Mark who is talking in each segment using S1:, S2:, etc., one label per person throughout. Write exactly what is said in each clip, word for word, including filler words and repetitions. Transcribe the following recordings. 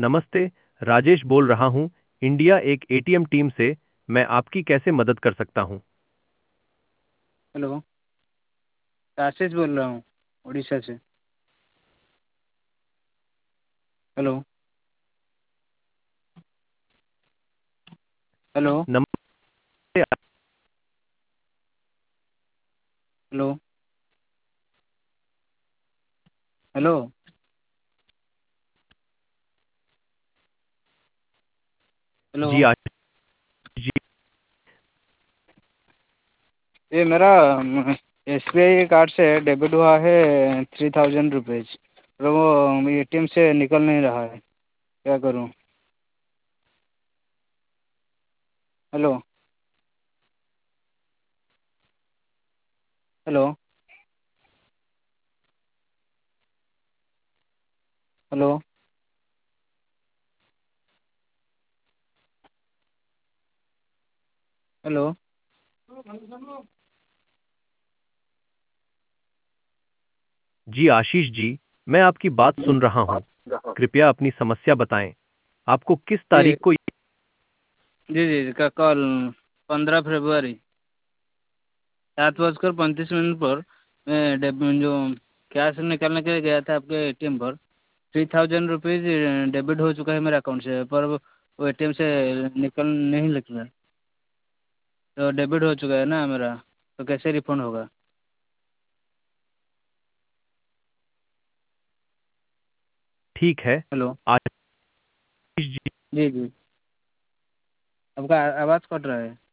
S1: नमस्ते, राजेश बोल रहा हूँ, इंडिया एक एटीएम टीम से। मैं आपकी कैसे मदद कर सकता हूँ?
S2: हेलो। आशीष बोल रहा हूँ, उड़ीसा से। हेलो। हेलो।
S1: नमस्ते।
S2: Hello. Hello. Hello.
S1: Ji Ashish ji.
S2: ये मेरा एस बी आई कार्ड से डेबिट हुआ है थ्री थाउजेंड रुपीज़, और वो ए टी एम से निकल नहीं रहा है, क्या करूँ? Hello. Hello. Hello. Hello.
S1: Ji Ashish ji, मैं आपकी बात सुन रहा हूँ। कृपया अपनी समस्या बताएं। आपको किस
S2: जी
S1: तारीख को?
S2: जी जी का कल पंद्रह फरवरी, सात बजकर पैंतीस मिनट पर मैं डेब जो कैश निकालने के लिए गया था आपके ए टी एम पर। थ्री थाउजेंड रुपीज़ डेबिट हो चुका है मेरे अकाउंट से, पर वो ए टी एम से निकल नहीं निकला। तो डेबिट हो चुका है ना मेरा, तो कैसे रिफंड होगा?
S1: ठीक है
S2: हेलो।
S1: आशीष जी।
S2: जी जी, आपका आवाज़ कट रहा है।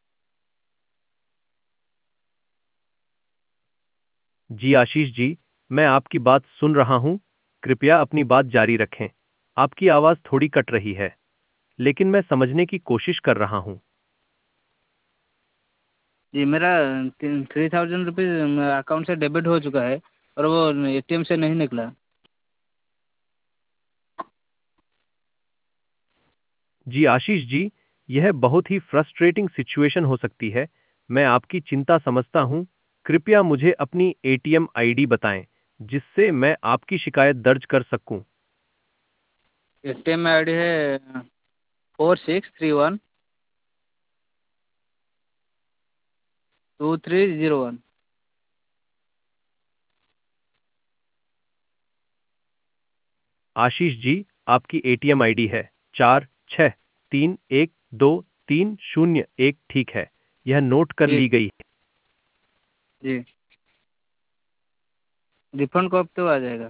S1: जी आशीष जी, मैं आपकी बात सुन रहा हूँ। कृपया अपनी बात जारी रखें। आपकी आवाज़ थोड़ी कट रही है, लेकिन मैं समझने की कोशिश कर रहा हूँ।
S2: जी, मेरा थ्री थाउजेंड रुपीज़ अकाउंट से डेबिट हो चुका है, और वो ए टी एम से नहीं निकला।
S1: जी आशीष जी, यह बहुत ही फ्रस्ट्रेटिंग सिचुएशन हो सकती है। मैं आपकी चिंता समझता हूँ। कृपया मुझे अपनी एटीएम आईडी बताएं, जिससे मैं आपकी शिकायत दर्ज कर सकूं।
S2: A T M I D है four six three one, two three zero one.
S1: Ashish ji, आपकी एटीएम आईडी है चार छः तीन एक दो तीन शून्य एक। ठीक है, यह नोट कर
S2: जी
S1: ली गई है।
S2: जी, रिफंड कब तो आ जाएगा?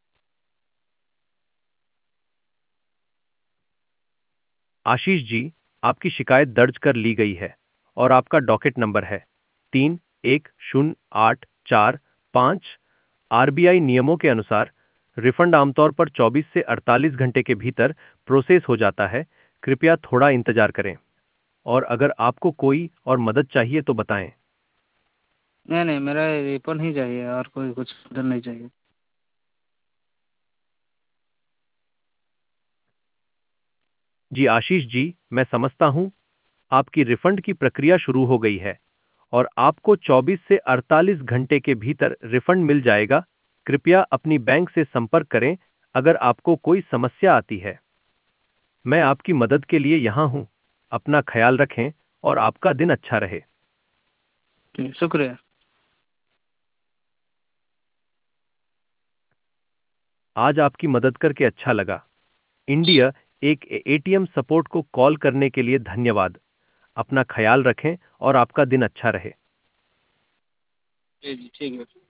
S1: आशीष जी, आपकी शिकायत दर्ज कर ली गई है और आपका डॉकेट नंबर है तीन एक शून्य आठ चार पाँच। आरबीआई नियमों के अनुसार रिफंड आमतौर पर चौबीस से अड़तालीस घंटे के भीतर प्रोसेस हो जाता है। कृपया थोड़ा इंतजार करें, और अगर आपको कोई और मदद चाहिए तो बताएं।
S2: नहीं नहीं, मेरा रिफंड ही चाहिए, और कोई कुछ उधर नहीं चाहिए।
S1: जी आशीष जी, मैं समझता हूं। आपकी रिफंड की प्रक्रिया शुरू हो गई है और आपको चौबीस से अड़तालीस घंटे के भीतर रिफंड मिल जाएगा। कृपया अपनी बैंक से संपर्क करें अगर आपको कोई समस्या आती है। मैं आपकी मदद के लिए यहां हूं। अपना ख्याल रखें और आपका दिन अच्छा रहे।
S2: ठीक, शुक्रिया।
S1: आज आपकी मदद करके अच्छा लगा। इंडिया एक एटीएम सपोर्ट को कॉल करने के लिए धन्यवाद। अपना ख्याल रखें और आपका दिन अच्छा रहे।
S2: जी जी, ठीक है।